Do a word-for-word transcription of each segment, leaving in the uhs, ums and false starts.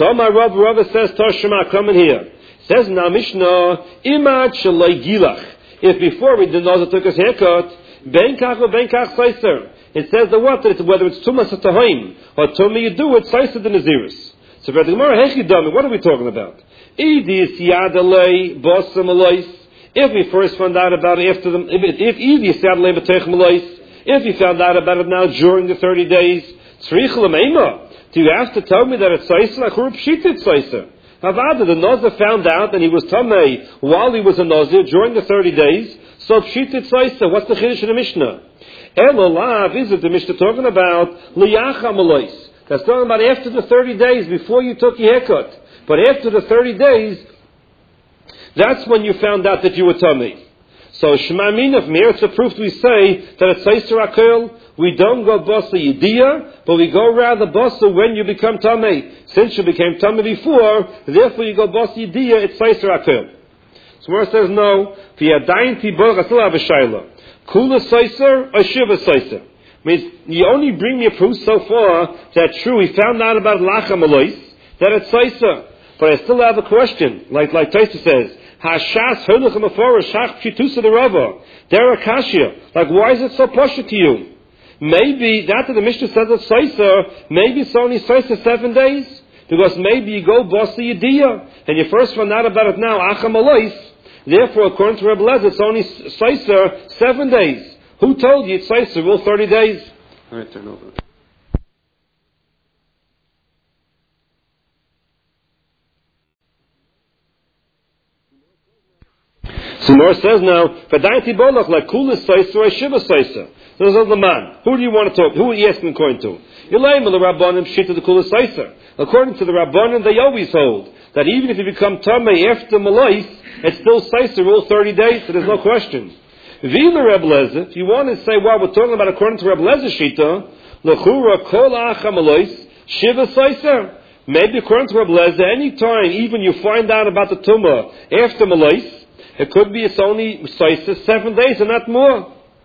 So my Rav, Rav says, Toshima, come in here. Says in our Mishnah, Imad Shalai Gilach. If before we the Nazir took his haircut, Ben Kach or Ben Kach Seiser. It says the what? That it's, whether it's Tumas or Tahaim, or Tumi you do it, Seiser the Naziris. So for the Gemara, Hechidami, what are we talking about? Idis Yadalei Bossam Alois. If we first found out about it after the, if, if Idis Yadalei B'Tech Malois, if you found out about it now during the thirty days, Tzrich L'Meima. Do you have to tell me that it's Seiser? Like Hurub Shitit Seiser. Havada, the Nazir found out and he was Tamei while he was a Nazir during the thirty days. So Pshitit Seiser, what's the Chiddush in the Mishnah? Elolav, is it the Mishnah talking about Liyacha Malois? That's talking about after the thirty days, before you took your haircut. But after the thirty days, that's when you found out that you were Tamei. So Shema Minaf Mir, it's a proof we say that it's Seiser Akel. We don't go Basa Yediyah, but we go rather Basa when you become Tamei. Since you became Tamei before, therefore you go Basa Yediyah, it's Seiser Akel. So where it says no, V'yadayin Tibor, I still have a Shaila. Kula Seiser or Shiva Seiser? Means you only bring me a proof so far that true, we found out about Lacham Alois, that it's Seiser. But I still have a question, like like Taisa says, Hashas Holuchem Afora Shach Pshitusa the Rava. They're Akashia. Like, why is it so posher to you? Maybe, that the Mishnah says it's Seiser, maybe it's only Seiser seven days. Because maybe you go Basa Yediyah, and you first found out about it now, Acham Alois. Therefore, according to Rebbe Lezer, it's only Seiser seven days. Who told you it's Seiser, well, thirty days? All right, turn over. So Mor says now, V'dainti bolach like Kula Seiser or Shiva Seiser. So this is the man. Who do you want to talk? Who are you asking according to? According to the Rabbanim, they always hold that even if you become Tamei after Malais, it's still Seiser, rule thirty days, so there's no question. V'ila Reb Lezer, if you want to say, well, we're talking about according to Reb Lezer's Shita, L'chura kol acha Malais, Shiva Seiser. Maybe according to Reb Lezer, any time, even you find out about the Tumah after Malais, it could be it's only Seiser seven days and not more.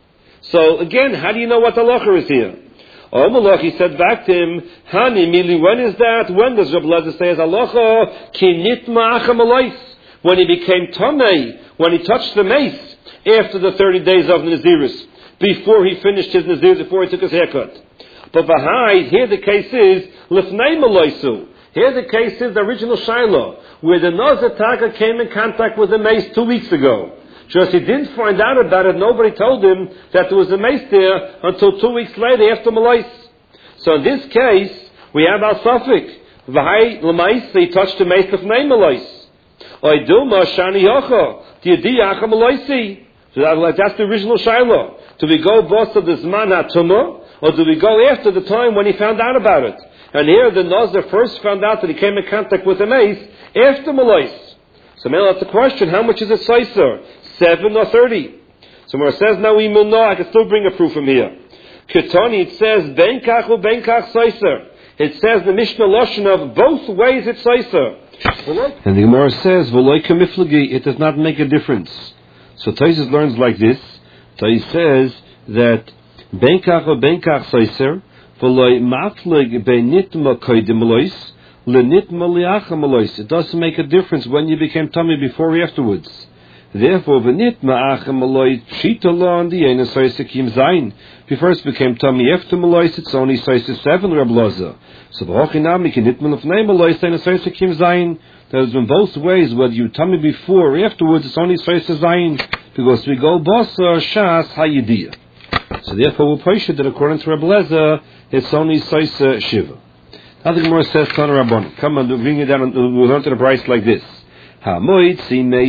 So again, how do you know what the halacha is here? Oh, Malach, he said back to him, Hani, Mili, when is that? When does Rabbi Lezer say as halacha? Ki nitma acha malais. When he became Tamei, when he touched the mace after the thirty days of Naziris, before he finished his Naziris, before he took his haircut. But Vahai, here the case is, Lifnei malaisu. Here the case is the original Shiloh, where the Nazir Taka came in contact with the mace two weeks ago. Just he didn't find out about it, nobody told him that there was a mace there until two weeks later after Malais. So in this case, we have our suffix. V'hai l'mais, he touched the mace of name Malais. Oiduma shani yocha, t'yadi yacha Malaisi. So that's the original Shiloh. Do we go boss of the Zman HaTumah, or do we go after the time when he found out about it? And here the Nazir first found out that he came in contact with the mace after Malais. So now that's the question, how much is it Seiser? Seven or thirty? So where it says now we will know, I can still bring a proof from here. Ketani, it says Ben Kach u Ben Kach Seiser. It says the Mishnah Lashon of both ways it's Seiser. And the Gemara says V'loi kamiflagi, it does not make a difference. So Taisus learns like this. Tais says that Ben Kach u Ben Kach Seiser V'loi maflig ben nitma koidim lois lenitma liacha malois. It doesn't make a difference when you became tummy before or afterwards. Therefore, v'nitma achem maloi shita lo on the ena soisa kim zayin. If you first became tummy after malois, it's only soisa seven Reb Loza. So v'hochinami ki nitma lefnei malois ena soisa kim zayin. There's been both ways, whether you tummy before or afterwards, it's only soisa zayin, because we go bosa shas hayidiyah. So therefore, we'll push it that according to Reb Lezer, it's only soisa shiva. Now the Gemara says, Tana Rabbon, come on, bring it down, we'll learn to the price like this. If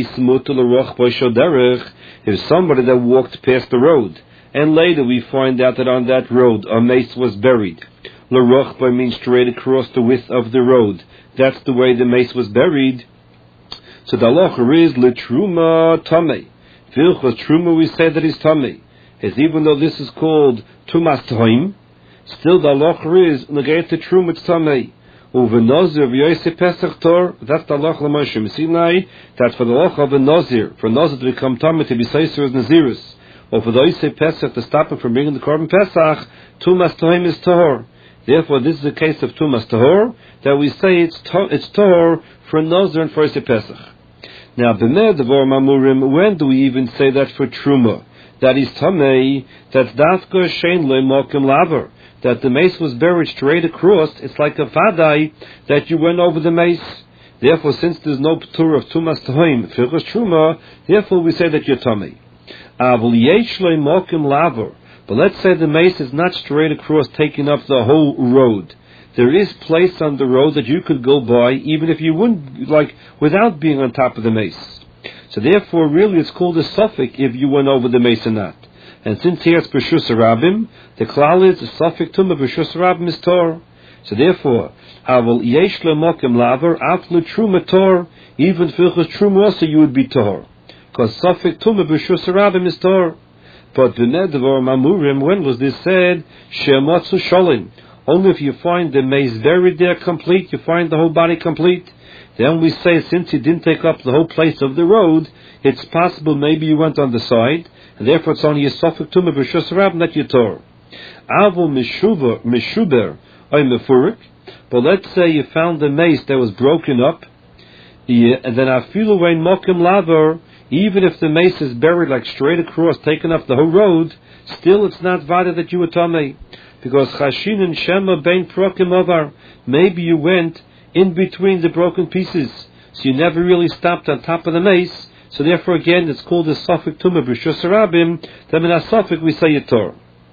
somebody that walked past the road, and later we find out that on that road a mace was buried. L'rochba means straight across the width of the road. That's the way the mace was buried. So the halacha is l'truma tamei. Vilchos truma we say that is tamei. As even though this is called tumas tahim, still the halacha is l'geit the truma tamei. Over Nazir v'yosei Pesach Tor, that's the halacha l'Moshe Sinai. That's for the halacha of a Nazir, for Nazir to become Tamei to be Seiser as Nazirus, or for the Yosei Pesach to stop him from bringing the Korban Pesach. Tumas Tahim is Tahor. Therefore, this is a case of Tumas Tahor, that we say it's to, it's Tahor for Nozer and for Osei Pesach. Now, B'meh Devor Mamurim, when do we even say that for Truma? That is Tamei, that Dafka Shein Le Mokim Laver, that the mace was buried straight across. It's like a Vadai that you went over the mace. Therefore, since there's no P'tur of Tumas Tahoim, Firchos Truma, therefore we say that you're Tamei. Avul Yesh Le Mokim Laver, but let's say the mace is not straight across, taking up the whole road. There is place on the road that you could go by, even if you wouldn't, like, without being on top of the mace. So therefore, really, it's called a suffix if you went over the mace or not. And since here it's B'Shus Rabim, the klal is a suffix tumah B'Shus Rabim is Tor. So therefore, Avol Yesh Lemokim Laver, Aflu Truma Tor, even Filchus Truma also you would be Tor. Because suffix tumah B'Shus Rabim is Tor. But the Nedavor Mamurim, when was this said? Shemotzu Sholim. Only if you find the mace buried there complete, you find the whole body complete. Then we say, since you didn't take up the whole place of the road, it's possible maybe you went on the side, and therefore it's only a suffix tumah b'shus rabim that you tore. Avol mishuber, mishuber, or mefurik. But let's say you found the mace that was broken up, yeah, and then afilu vein mokim laver, even if the mace is buried like straight across, taken up the whole road, still it's not vada that you were tamei. Because chashin and shema bein prokim avar, maybe you went in between the broken pieces, so you never really stopped on top of the mace. So therefore, again, it's called a suffix tumah b'shus rabim. Then in a suffix we say a tor.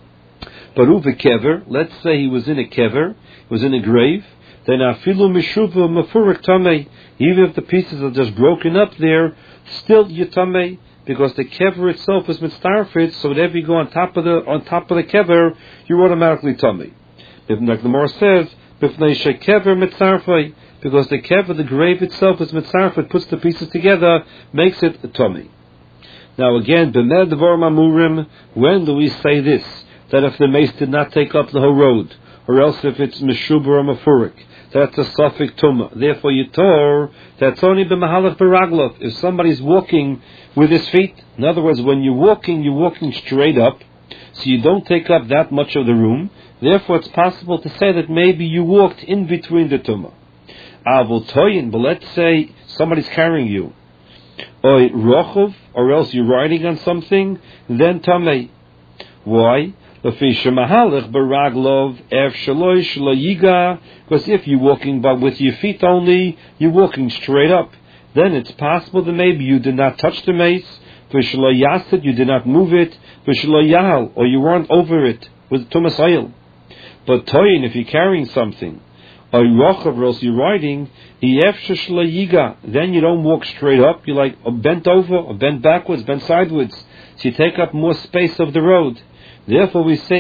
But uve kever, let's say he was in a kever, he was in a grave. Then afilu mishuva mafurik tamei. Even if the pieces are just broken up there, still you tamei. Because the kever itself is mitzarfit, so whenever you go on top of the on top of the kever, you're automatically tummy. Like the Gemara says, b'fnei shekever mitzarfit, because the kever, the grave itself is mitzarfit, puts the pieces together, makes it a tummy. Now again, b'med dvar mamurim, when do we say this? That if the mace did not take up the whole road, or else if it's meshuber or mafurik, that's a suffix tumah. Therefore, you tor, that's only b'mahalach b'raglov. If somebody's walking with his feet, in other words, when you're walking, you're walking straight up, so you don't take up that much of the room. Therefore, it's possible to say that maybe you walked in between the tumah. Avol toyin, but let's say somebody's carrying you, or rochov, or else you're riding on something, then tamei. Why? Because if you're walking by with your feet only, you're walking straight up. Then it's possible that maybe you did not touch the mace, you did not move it, or you weren't over it with tumas oil. But toyin, if you're carrying something, or else you're riding, then you don't walk straight up. You're like bent over, or bent backwards, bent sideways. So you take up more space of the road. Therefore, we say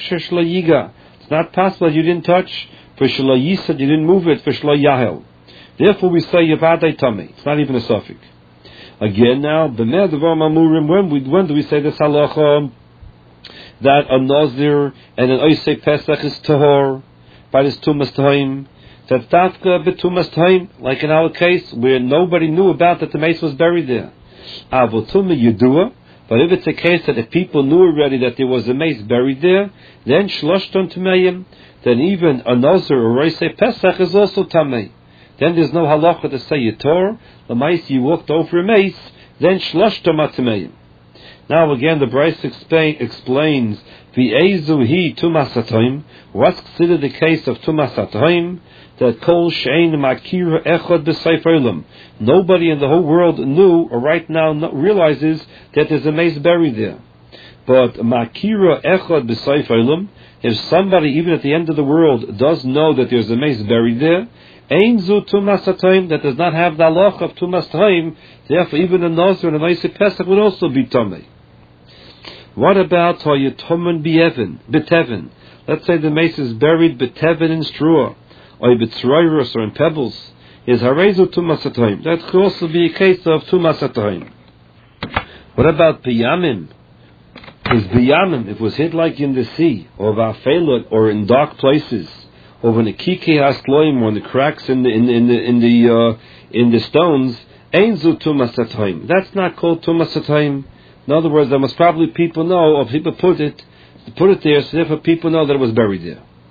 it's not possible that you didn't touch. For you didn't move it. For Therefore, we say yavadai tami. It's not even a suffix. Again, now b'nei devar mamurim. When we when do we say this halacha that a nazir and an osei pesach is tahor by this tumas tahim? That dafka b'tumas tahim, like in our case where nobody knew about that the mace was buried there. Avotuma yedua. But if it's a case that the people knew already that there was a mace buried there, then shloshton tameim, then even a nazir or osei pesach is also tamei. Then there's no halacha to say yitor. The mace you walked over a mace, then shloshton tameim. Now again, the Bryce explain, explains v'ezu hi tumas hatoim. What's considered the case of tumas hatoim? That kol shein makira echad b'seif olam. Nobody in the whole world knew, or right now realizes, that there's a mace buried there. But makira echad b'seif olam, if somebody even at the end of the world does know that there's a mace buried there, ein zu tumas hatoim, that does not have the halacha of tumas hatoim. Therefore, even a nazir and a osei pesach would also be tamei. What about hayatomen b'evan, b'teven? Let's say the mace is buried b'teven in straw, or b'tzroirus, or in pebbles. Is harezu tumas hatoim? That could also be a case of tumas hatoim. What about b'yamim? Is b'yamim, if it was hid like in the sea, or v'afelot, or in dark places, or when the kike hasloim, or in the cracks in the in the in the in the, uh, in the stones, ein zu tumas hatoim. That's not called tumas hatoim. In other words, there must probably people know, or people put it, put it there, so therefore people know that it was buried there.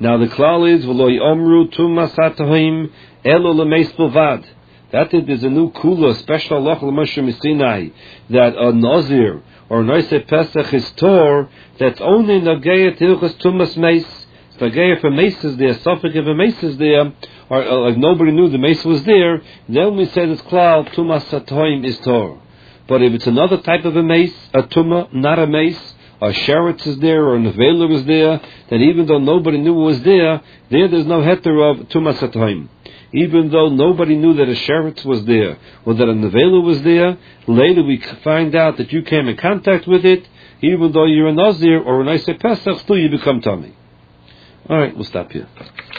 Now the klal is v'lo yomru tumas hatohim elo lemeis bilvad. That is, there's a new kula, special halacha l'Moshe Missinai, that a nazir or noise pesach is tor. That's only nageya tilchas tumas meis. The nageya for meis is there. Suffix if a meis is there, or, or like nobody knew the meis was there. Then we say this klal tumas hatohim is tor. But if it's another type of a mace, a tuma, not a mace, a sheretz is there or a nevela was there, then even though nobody knew it was there, there there's no heter of tumas hatohim. Even though nobody knew that a sheretz was there or that a nevela was there, later we find out that you came in contact with it, even though you're a nazir or a nice pesach, still you become tummy. All right, we'll stop here.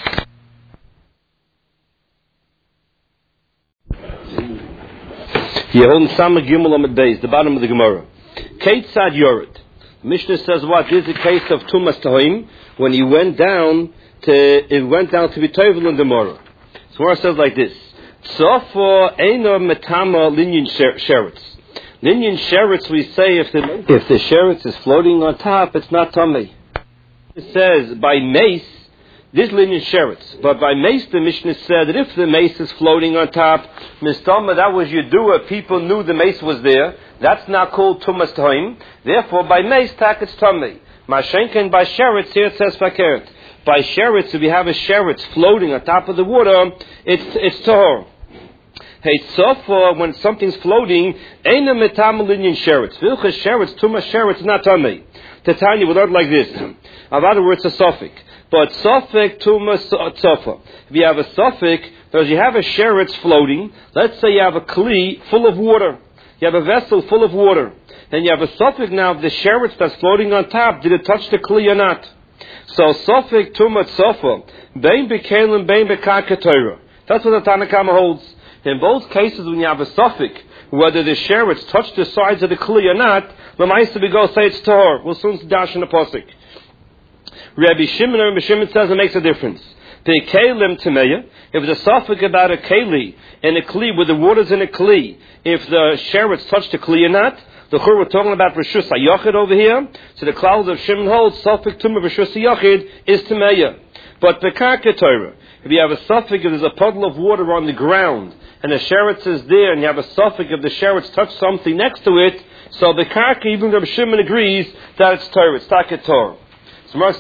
Yehon Sama Gimel Amid Beis, the bottom of the Gemara. Keitzad Yored. Mishnah says what? This is a case of Tumas Tahoim, when he went down to, it went down to be Tovel in the Gemara. So Gemara says like this. Tzofo Eino Metama Linyan Sheretz. Linyan Sheretz, we say if the, if the Sheretz is floating on top, it's not tummy. It says by mace, this linyan sheretz. But by mace, the Mishnah said that if the mace is floating on top, mistama, that was Yedua, people knew the mace was there. That's not called tumas tahoim. Therefore, by mace, tak it's tummy. Mashenken by sheretz, here it says fakert. By sheretz, if you have a sheretz floating on top of the water, it's it's tahor. Hey, sofa, when something's floating, eina metam linyan sheretz. Vilchas sheretz, tumas sheretz, not tummy. Tanya, we learned like this. In other words, a suffix. But suffix tumas tzofa. If you have a suffix, because you have a sheretz floating, let's say you have a kli full of water. You have a vessel full of water. Then you have a suffix now of the sheretz that's floating on top. Did it touch the kli or not? So suffix tumas tzofa. Bein bekalim, bein bekakatayra. That's what the Tanakama holds. In both cases, when you have a suffix, whether the sheretz touched the sides of the kli or not, l'maisa we go say it's tahor. We'll soon dash in the pasuk. Rabbi Shimon, Rabbi Shimon says it makes a difference. The kelim temeya, if the suffix about a keli and a kli, where the water's in a kli, if the sheretz touched the kli or not, the chur we're talking about reshus hayachid over here. So the clouds of Shimon holds suffix tumah reshus hayachid is temeya. But bekaka Torah, if you have a suffix, if there's a puddle of water on the ground and the sheretz is there, and you have a suffix if the sheretz touched something next to it, so bekaka, even Rabbi Shimon agrees that it's Torah, it's taket Torah. So